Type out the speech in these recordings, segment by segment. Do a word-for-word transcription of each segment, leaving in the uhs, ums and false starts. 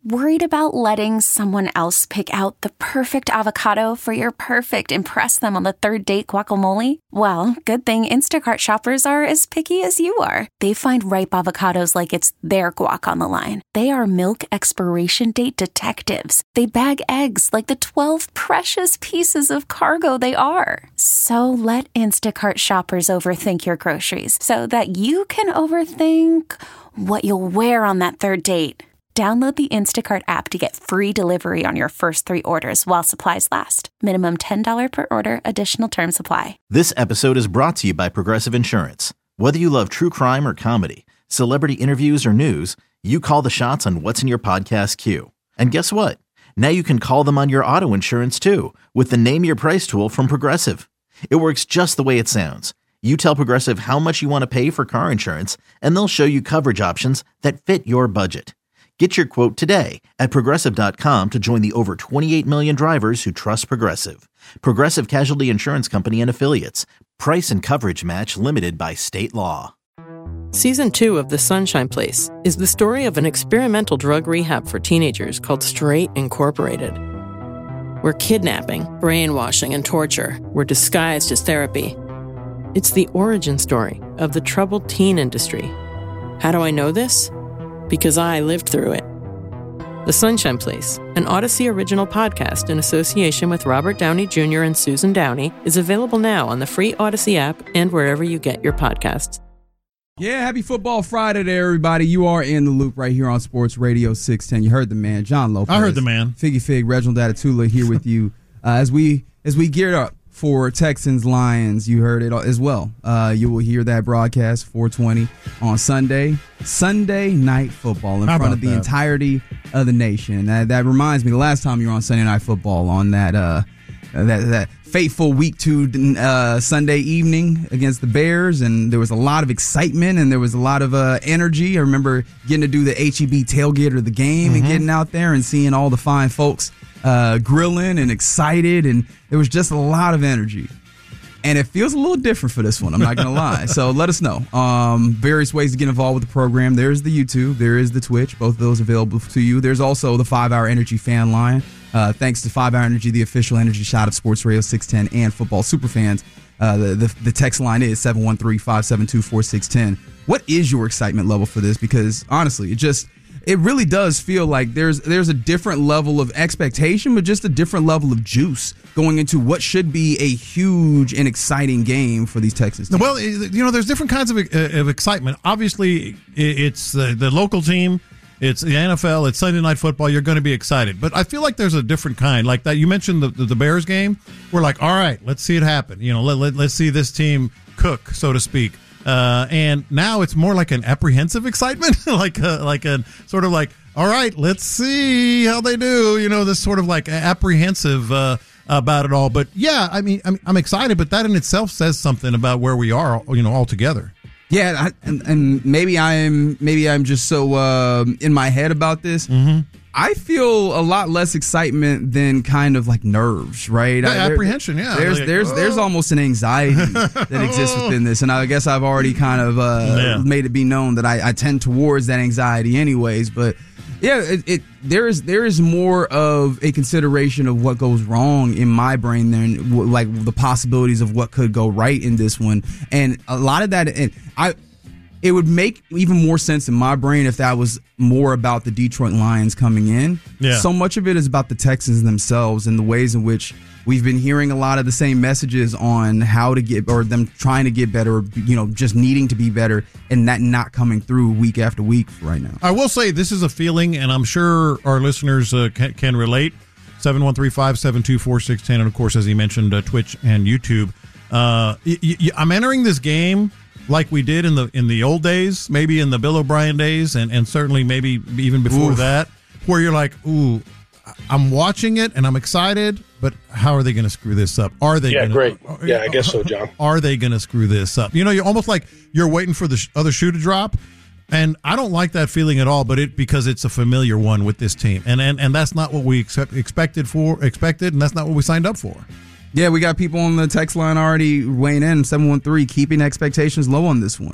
Worried about letting someone else pick out the perfect avocado for your perfect impress them on the third date guacamole? Well, good thing Instacart shoppers are as picky as you are. They find ripe avocados like it's their guac on the line. They are milk expiration date detectives. They bag eggs like the twelve precious pieces of cargo they are. So let Instacart shoppers overthink your groceries so that you can overthink what you'll wear on that third date. Download the Instacart app to get free delivery on your first three orders while supplies last. Minimum ten dollars per order. Additional terms apply. This episode is brought to you by Progressive Insurance. Whether you love true crime or comedy, celebrity interviews or news, you call the shots on what's in your podcast queue. And guess what? Now you can call them on your auto insurance too with the Name Your Price tool from Progressive. It works just the way it sounds. You tell Progressive how much you want to pay for car insurance, and they'll show you coverage options that fit your budget. Get your quote today at Progressive dot com to join the over twenty-eight million drivers who trust Progressive. Progressive Casualty Insurance Company and Affiliates. Price and coverage match limited by state law. Season two of The Sunshine Place is the story of an experimental drug rehab for teenagers called Straight Incorporated, where kidnapping, brainwashing, and torture were disguised as therapy. It's the origin story of the troubled teen industry. How do I know this? Because I lived through it. The Sunshine Place, an Odyssey original podcast in association with Robert Downey Junior and Susan Downey, is available now on the free Odyssey app and wherever you get your podcasts. Yeah, happy Football Friday to everybody. You are in the loop right here on Sports Radio six ten. You heard the man, John Lopez. I heard the man. Figgy Fig, Reginald Atatula here with you uh, as we as we gear up for Texans Lions. You heard it as well. Uh, you will hear that broadcast four twenty on Sunday. Sunday Night Football in How front of the that? entirety of the nation. That, that reminds me, the last time you were on Sunday Night Football on that uh, that that fateful week two uh, Sunday evening against the Bears, and there was a lot of excitement and there was a lot of uh, energy. I remember getting to do the H E B tailgate of the game mm-hmm. and getting out there and seeing all the fine folks uh, grilling and excited, and there was just a lot of energy. And it feels a little different for this one, I'm not going to lie. So let us know. Um, various ways to get involved with the program. There's the YouTube. There is the Twitch. Both of those available to you. There's also the five hour Energy fan line. Uh, thanks to five hour Energy, the official energy shot of Sports Radio six ten and Football Superfans. Uh, the, the, the text line is seven one three, five seven two, four six one zero. What is your excitement level for this? Because honestly, it just... it really does feel like there's there's a different level of expectation, but just a different level of juice going into what should be a huge and exciting game for these Texans teams. Well, you know, there's different kinds of, uh, of excitement. Obviously, it's the, the local team. It's the N F L. It's Sunday Night Football. You're going to be excited. But I feel like there's a different kind. Like that, you mentioned the, the, the Bears game. We're like, all right, let's see it happen. You know, let, let, let's see this team cook, so to speak. Uh, and now it's more like an apprehensive excitement, like a, like a sort of like, all right, let's see how they do. You know, this sort of like apprehensive uh, about it all. But yeah, I mean, I'm, I'm excited, but that in itself says something about where we are, you know, all together. Yeah, I, and, and maybe I'm maybe I'm just so uh, in my head about this. Mm-hmm. I feel a lot less excitement than kind of like nerves, right? Yeah, I, there, apprehension, yeah. There's like, there's oh. there's almost an anxiety that exists within this, and I guess I've already kind of uh, yeah. made it be known that I, I tend towards that anxiety, anyways. But yeah, it, it there is there is more of a consideration of what goes wrong in my brain than like the possibilities of what could go right in this one, and a lot of that, and I. It would make even more sense in my brain if that was more about the Detroit Lions coming in. Yeah. So much of it is about the Texans themselves and the ways in which we've been hearing a lot of the same messages on how to get, or them trying to get better, or, you know, just needing to be better, and that not coming through week after week right now. I will say this is a feeling, and I'm sure our listeners uh, can, can relate. seven one three, five seven two, four six one zero, and of course, as he mentioned, uh, Twitch and YouTube. Uh, y- y- I'm entering this game like we did in the in the old days, maybe in the Bill O'Brien days, and, and certainly maybe even before Oof. that, where you're like, ooh, I'm watching it and I'm excited, but how are they going to screw this up? Are they? Yeah, gonna, great. Yeah, I guess so, John. Are they going to screw this up? You know, you're almost like you're waiting for the sh- other shoe to drop, and I don't like that feeling at all. But it because it's a familiar one with this team, and and, and that's not what we accept, expected for expected, and that's not what we signed up for. Yeah, we got people on the text line already weighing in. seven one three, keeping expectations low on this one.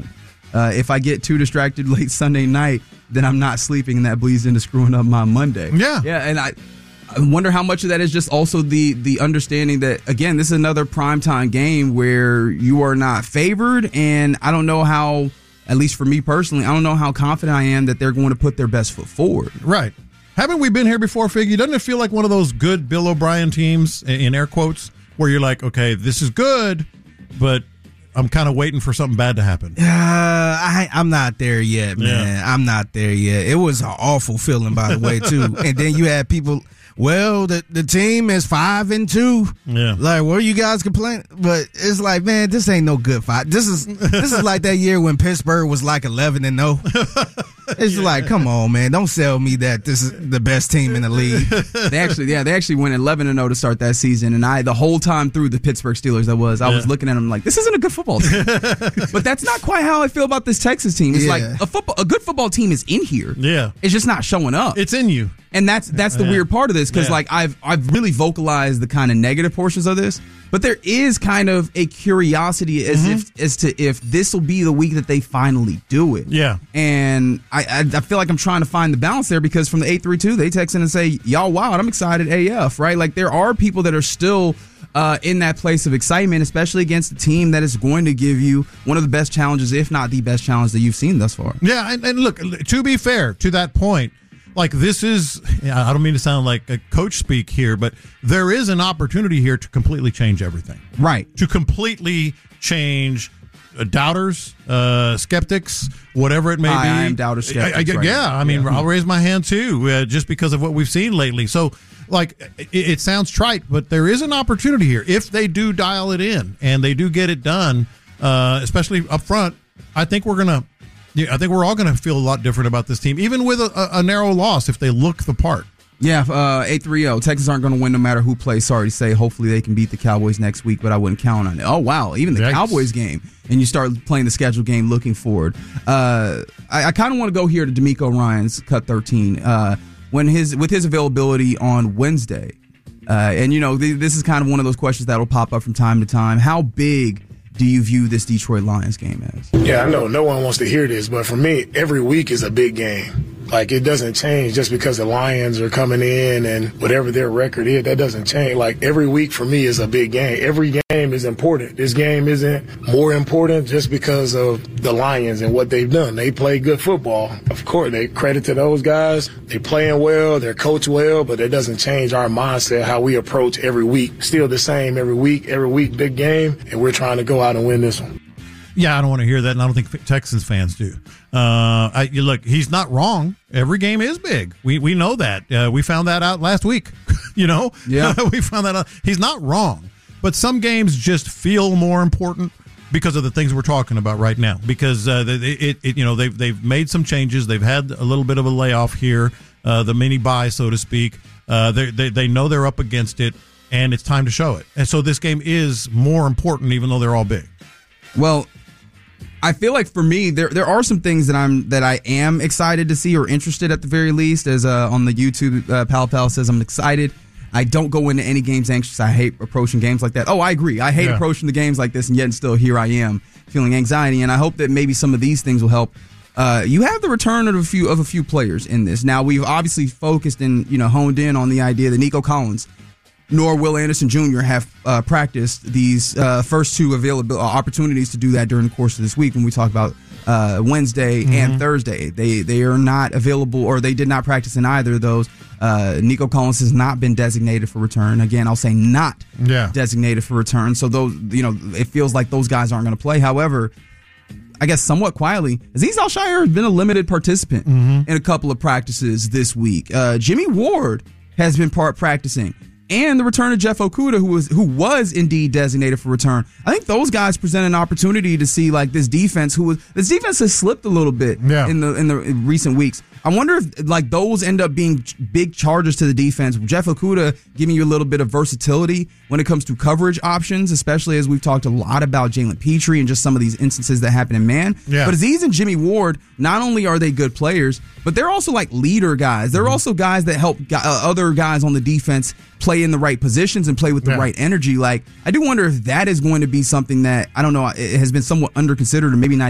Uh, if I get too distracted late Sunday night, then I'm not sleeping, and that bleeds into screwing up my Monday. Yeah. Yeah, and I, I wonder how much of that is just also the the understanding that, again, this is another primetime game where you are not favored, and I don't know how, at least for me personally, I don't know how confident I am that they're going to put their best foot forward. Right. Haven't we been here before, Figgy? Doesn't it feel like one of those good Bill O'Brien teams, in air quotes, where you're like, okay, this is good, but I'm kind of waiting for something bad to happen? Uh, I, I'm not there yet, man. Yeah. I'm not there yet. It was an awful feeling, by the way, too. And then you had people, well, the, the team is five and two. Yeah. Like, what are you guys complaining? But it's like, man, this ain't no good fight. This is this is like that year when Pittsburgh was like eleven and oh. It's yeah. like, come on, man. Don't sell me that this is the best team in the league. They actually, yeah, they actually went eleven and oh to start that season. And I, the whole time through the Pittsburgh Steelers, I was, I yeah. was looking at them like, this isn't a good football team. But that's not quite how I feel about this Texas team. It's Yeah. like a football, a good football team is in here. Yeah. It's just not showing up. It's in you. And that's that's the Yeah. weird part of this, because Yeah. like I've I've really vocalized the kind of negative portions of this, but there is kind of a curiosity as Mm-hmm. if as to if this will be the week that they finally do it. Yeah. And I, I I feel like I'm trying to find the balance there, because from the eight three two they text in and say, y'all wild, I'm excited A F, right? Like there are people that are still uh, in that place of excitement, especially against a team that is going to give you one of the best challenges, if not the best challenge that you've seen thus far. Yeah, and, and look, to be fair to that point, like this is, I don't mean to sound like a coach speak here, but there is an opportunity here to completely change everything. Right. To completely change uh, doubters, uh, skeptics, whatever it may I, be. I am doubter skeptics. I, I, right yeah, now. I mean, Yeah. I'll raise my hand too, uh, just because of what we've seen lately. So, like, it, it sounds trite, but there is an opportunity here. If they do dial it in and they do get it done, uh, especially up front, I think we're going to, yeah, I think we're all going to feel a lot different about this team, even with a, a, a narrow loss if they look the part. Yeah, uh, eight three oh. Texans aren't going to win no matter who plays. Sorry to say. Hopefully they can beat the Cowboys next week, but I wouldn't count on it. Oh, wow. Even the Yikes. Cowboys game. And you start playing the scheduled game looking forward. Uh, I, I kind of want to go here to D'Amico Ryans, cut thirteen. Uh, when his With his availability on Wednesday, uh, and, you know, th- this is kind of one of those questions that will pop up from time to time. How big do you view this Detroit Lions game as? Yeah, I know no one wants to hear this, but for me, every week is a big game. Like, it doesn't change just because the Lions are coming in and whatever their record is, that doesn't change. Like, every week for me is a big game. Every game is important. This game isn't more important just because of the Lions and what they've done. They play good football. Of course, they credit to those guys. They're playing well, they're coached well, but it doesn't change our mindset, how we approach every week. Still the same every week, every week, big game, and we're trying to go out and win this one. Yeah, I don't want to hear that, and I don't think Texans fans do. Uh, I, you look, he's not wrong. Every game is big. We we know that. Uh, we found that out last week. you know, yeah, we found that out. He's not wrong, but some games just feel more important because of the things we're talking about right now. Because uh, it, it, it, you know, they've they've made some changes. They've had a little bit of a layoff here, uh, the mini bye, so to speak. Uh, they they they know they're up against it, and it's time to show it. And so this game is more important, even though they're all big. Well, I feel like for me, there there are some things that I'm that I am excited to see, or interested at the very least. As uh, on the YouTube, uh, Pal Pal says, I'm excited. I don't go into any games anxious. I hate approaching games like that. Oh, I agree. I hate yeah. approaching the games like this, and yet still here I am feeling anxiety. And I hope that maybe some of these things will help. Uh, you have the return of a few of a few players in this. Now we've obviously focused and you know honed in on the idea that Nico Collins nor Will Anderson Junior have uh, practiced these uh, first two available opportunities to do that during the course of this week when we talk about uh, Wednesday mm-hmm. and Thursday. They they are not available, or they did not practice in either of those. Uh, Nico Collins has not been designated for return. Again, I'll say not yeah. designated for return. So those, you know, it feels like those guys aren't going to play. However, I guess somewhat quietly, Azeez Al-Shaair has been a limited participant mm-hmm. in a couple of practices this week. Uh, Jimmy Ward has been part practicing. And the return of Jeff Okudah, who was who was indeed designated for return. I think those guys present an opportunity to see like this defense, who was this defense has slipped a little bit yeah. in the in the in recent weeks. I wonder if like those end up being big charges to the defense. Jeff Okudah giving you a little bit of versatility when it comes to coverage options, especially as we've talked a lot about Jalen Petrie and just some of these instances that happen in man. Yeah. But Azeez and Jimmy Ward, not only are they good players, but they're also like leader guys. They're mm-hmm. also guys that help uh, other guys on the defense play in the right positions and play with the yeah. right energy. Like, I do wonder if that is going to be something that, I don't know, it has been somewhat under considered or maybe not even discussed.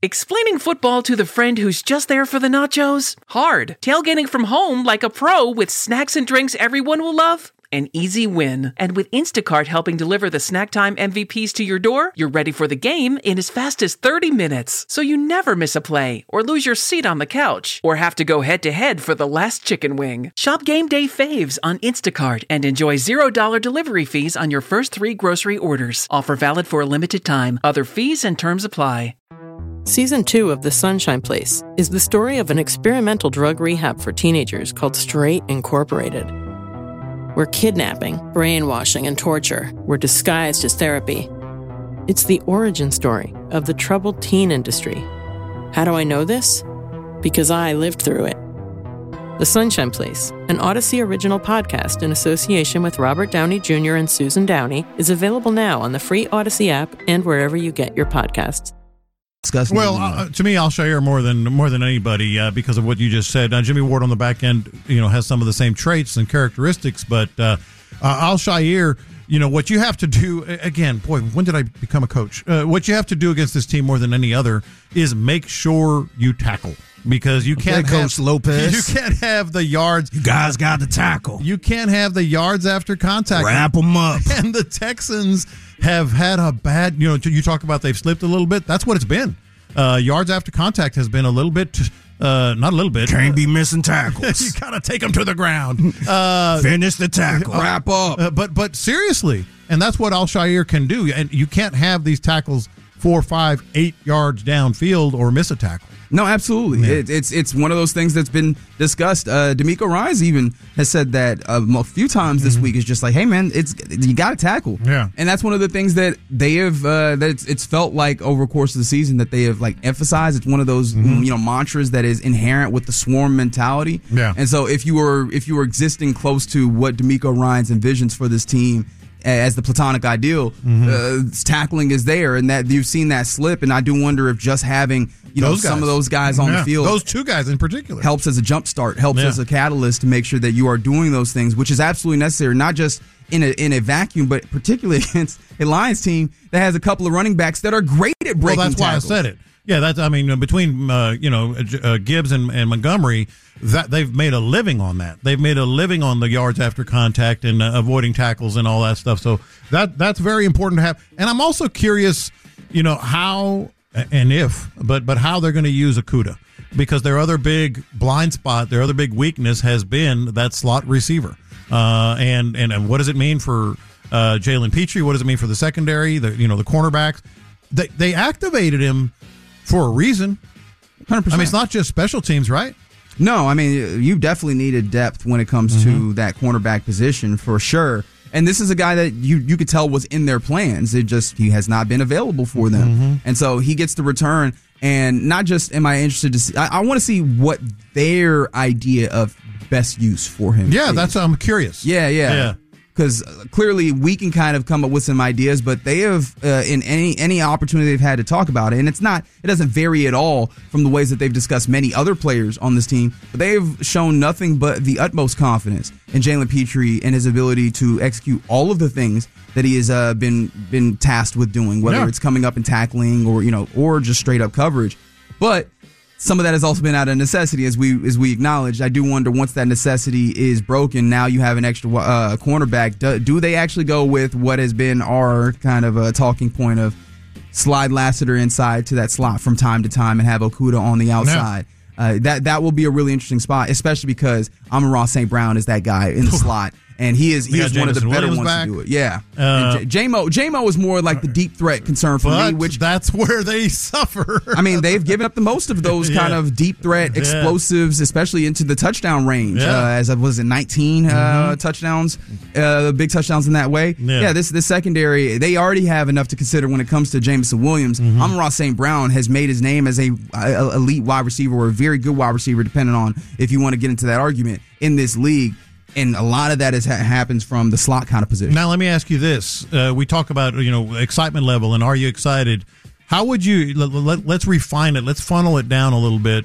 Explaining football to the friend who's just there for the nachos? Hard. Tailgating from home like a pro with snacks and drinks everyone will love? An easy win. And with Instacart helping deliver the snack time M V Ps to your door, you're ready for the game in as fast as thirty minutes. So you never miss a play, or lose your seat on the couch, or have to go head-to-head for the last chicken wing. Shop Game Day faves on Instacart and enjoy zero dollars delivery fees on your first three grocery orders. Offer valid for a limited time. Other fees and terms apply. Season two of The Sunshine Place is the story of an experimental drug rehab for teenagers called Straight Incorporated, where kidnapping, brainwashing, and torture were disguised as therapy. It's the origin story of the troubled teen industry. How do I know this? Because I lived through it. The Sunshine Place, an Odyssey original podcast in association with Robert Downey Junior and Susan Downey, is available now on the free Odyssey app and wherever you get your podcasts. Well, uh, to me, Al-Shaair more than more than anybody uh, because of what you just said. Uh, Jimmy Ward on the back end, you know, has some of the same traits and characteristics, but uh, uh, Al-Shaair, you know, what you have to do again. Boy, when did I become a coach? Uh, what you have to do against this team more than any other is make sure you tackle. Because you can't okay, have Coach Lopez. You can't have the yards. You guys got to tackle. You can't have the yards after contact. Wrap them up. And the Texans have had a bad. You know, you talk about they've slipped a little bit. That's what it's been. Uh, yards after contact has been a little bit. Uh, not a little bit. Can't be missing tackles. You gotta take them to the ground. Uh, Finish the tackle. Wrap up. Uh, but but seriously, and that's what Al-Shaair can do. And you can't have these tackles four, five, eight yards downfield or miss a tackle. No, absolutely. Yeah. It, it's it's one of those things that's been discussed. Uh, D'Amico Ryans even has said that uh, a few times this mm-hmm. week. Is just like, hey man, it's you got to tackle. Yeah, and that's one of the things that they have uh, that it's, it's felt like over the course of the season that they have like emphasized. It's one of those mm-hmm. you know mantras that is inherent with the swarm mentality. Yeah, and so if you were if you were existing close to what D'Amico Ryans envisions for this team as the platonic ideal, mm-hmm. uh, tackling is there, and that you've seen that slip. And I do wonder if just having you know those some guys. of those guys on yeah. the field, those two guys in particular, helps as a jump start, helps yeah. as a catalyst to make sure that you are doing those things, which is absolutely necessary, not just in a in a vacuum, but particularly against a Lions team that has a couple of running backs that are great at breaking Well, that's tackles. why I said it. Yeah, that's. I mean, between uh, you know uh, Gibbs and, and Montgomery, that they've made a living on that. They've made a living on the yards after contact and uh, avoiding tackles and all that stuff. So that that's very important to have. And I'm also curious, you know, how and if, but but how they're going to use Okudah, because their other big blind spot, their other big weakness has been that slot receiver. Uh, and, and and what does it mean for uh, Jalen Petrie? What does it mean for the secondary? The you know the cornerbacks. They they activated him for a reason. one hundred percent. I mean, it's not just special teams, right? No, I mean, you definitely needed depth when it comes mm-hmm. to that cornerback position for sure. And this is a guy that you, you could tell was in their plans. It just, he has not been available for them. Mm-hmm. And so he gets the return. And not just am I interested to see, I, I want to see what their idea of best use for him Yeah, is. that's, I'm curious. Yeah, yeah. Yeah. Because clearly we can kind of come up with some ideas, but they have uh, in any any opportunity they've had to talk about it, and it's not it doesn't vary at all from the ways that they've discussed many other players on this team. But they have shown nothing but the utmost confidence in Jalen Petrie and his ability to execute all of the things that he has uh, been been tasked with doing, whether yeah. it's coming up and tackling or you know or just straight up coverage. But some of that has also been out of necessity, as we as we acknowledged. I do wonder, once that necessity is broken, now you have an extra uh, cornerback. Do, do they actually go with what has been our kind of a talking point of slide Lassiter inside to that slot from time to time and have Okudah on the outside? Yeah. Uh, that that will be a really interesting spot, especially because Amon-Ra Saint Brown is that guy in the slot. And he is he is one of the better Williams ones back. to do it. Yeah. Uh, and J- J-Mo, J-Mo is more like the deep threat concern for but me, which that's where they suffer. I mean, they've given up the most of those yeah. kind of deep threat explosives, yeah. especially into the touchdown range. Yeah. Uh, as I was it nineteen mm-hmm. uh, touchdowns, uh, big touchdowns in that way. Yeah. yeah, this this secondary, they already have enough to consider when it comes to Jameson Williams. Mm-hmm. Amon-Ra Saint Brown has made his name as a, a elite wide receiver or a very good wide receiver, depending on if you want to get into that argument in this league. And a lot of that is ha- happens from the slot kind of position. Now, let me ask you this. Uh, we talk about, you know, excitement level and are you excited? How would you, let, let, let's refine it. Let's funnel it down a little bit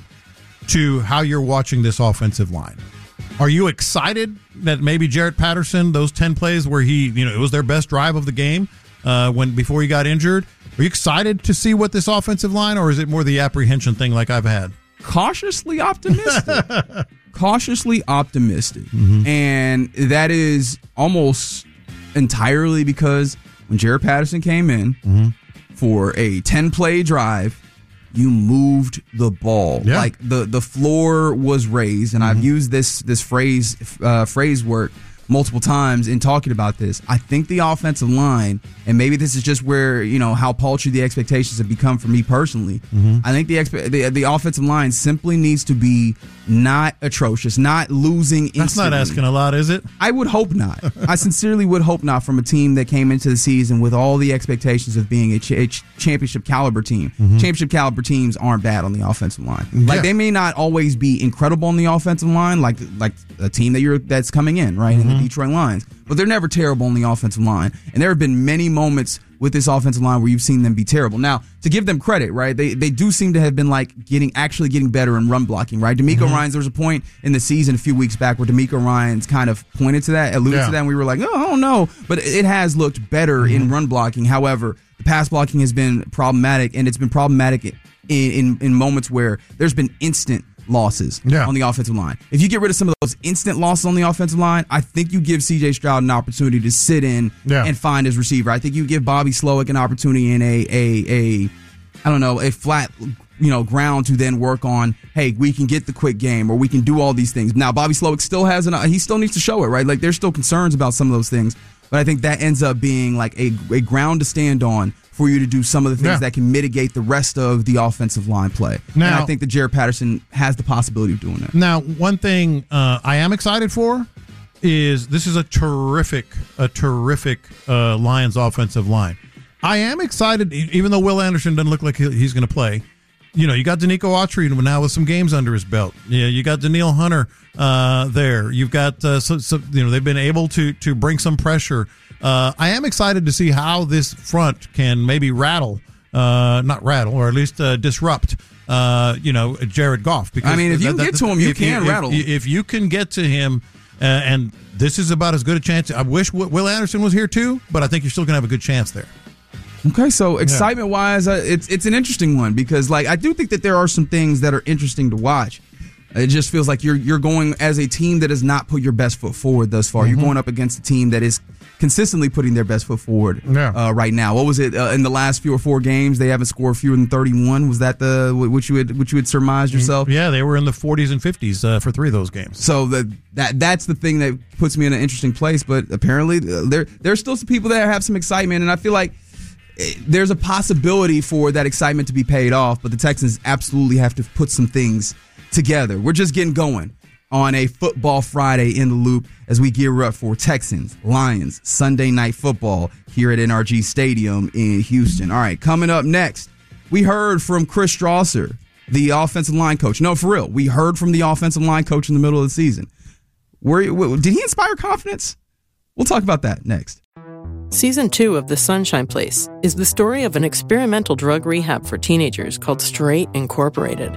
to how you're watching this offensive line. Are you excited that maybe Jarrett Patterson, those ten plays where he, you know, it was their best drive of the game uh, when before he got injured, Are you excited to see what this offensive line, or is it more the apprehension thing like I've had? Cautiously optimistic. Cautiously optimistic. Mm-hmm. And that is almost entirely because when Jaret Patterson came in mm-hmm. for a ten-play drive, you moved the ball. Yeah. Like the, the floor was raised, and mm-hmm. I've used this this phrase uh, phrase work multiple times in talking about this. I think the offensive line, and maybe this is just where, you know, how paltry the expectations have become for me personally. Mm-hmm. I think the, expe- the the offensive line simply needs to be not atrocious, not losing instantly. That's not asking a lot, is it? I would hope not. I sincerely would hope not from a team that came into the season with all the expectations of being a, ch- a ch- championship caliber team. Mm-hmm. Championship caliber teams aren't bad on the offensive line. Yeah. Like, they may not always be incredible on the offensive line, like like a team that you're that's coming in, right, mm-hmm. in the Detroit Lions. But they're never terrible on the offensive line. And there have been many moments with this offensive line where you've seen them be terrible. Now, to give them credit, right, they they do seem to have been like getting actually getting better in run blocking, right? D'Amico mm-hmm. Ryans, there was a point in the season a few weeks back where D'Amico Ryans kind of pointed to that, alluded yeah. to that, and we were like, oh, I don't know. But it has looked better mm-hmm. in run blocking. However, the pass blocking has been problematic, and it's been problematic in, in, in moments where there's been instant losses yeah. on the offensive line. If you get rid of some of those instant losses on the offensive line, I think you give C J Stroud an opportunity to sit in yeah. and find his receiver. I think you give Bobby Slowick an opportunity in a a a I don't know, a flat, you know, ground to then work on, hey, we can get the quick game, or we can do all these things. Now, Bobby Slowick still has an he still needs to show it, right? Like, there's still concerns about some of those things, but I think that ends up being like a, a ground to stand on for you to do some of the things yeah. that can mitigate the rest of the offensive line play. Now, and I think that Jaret Patterson has the possibility of doing that. Now, one thing uh, I am excited for is this is a terrific, a terrific uh, Lions offensive line. I am excited, even though Will Anderson doesn't look like he's going to play. You know, you got Danico Autry now with some games under his belt. Yeah, you got Danielle Hunter uh, there. You've got, uh, so, so, you know, they've been able to to bring some pressure. Uh, I am excited to see how this front can maybe rattle, uh, not rattle, or at least uh, disrupt, uh, you know, Jared Goff. Because I mean, if you that, that, get to him, you if, can if, rattle. If, if you can get to him, uh, and this is about as good a chance. I wish Will Anderson was here too, but I think you're still going to have a good chance there. Okay, so excitement-wise, uh, it's it's an interesting one because, like, I do think that there are some things that are interesting to watch. It just feels like you're you're going as a team that has not put your best foot forward thus far. Mm-hmm. You're going up against a team that is consistently putting their best foot forward yeah. uh, right now. What was it uh, in the last few or four games? They haven't scored fewer than thirty-one. Was that the what you had what you had surmised yourself? Yeah, they were in the forties and fifties uh, for three of those games. So the, that that's the thing that puts me in an interesting place. But apparently, uh, there there's still some people that have some excitement, and I feel like there's a possibility for that excitement to be paid off, but the Texans absolutely have to put some things together. We're just getting going on a Football Friday in the Loop as we gear up for Texans, Lions, Sunday Night Football here at N R G Stadium in Houston. All right, coming up next, we heard from Chris Strausser, the offensive line coach. No, for real, we heard from the offensive line coach in the middle of the season. Where, did he inspire confidence? We'll talk about that next. Season two of The Sunshine Place is the story of an experimental drug rehab for teenagers called Straight Incorporated,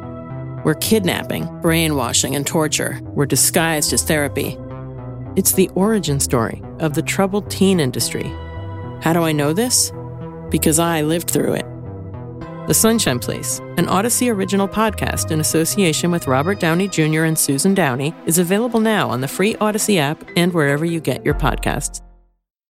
where kidnapping, brainwashing, and torture were disguised as therapy. It's the origin story of the troubled teen industry. How do I know this? Because I lived through it. The Sunshine Place, an Odyssey original podcast in association with Robert Downey Junior and Susan Downey, is available now on the free Odyssey app and wherever you get your podcasts.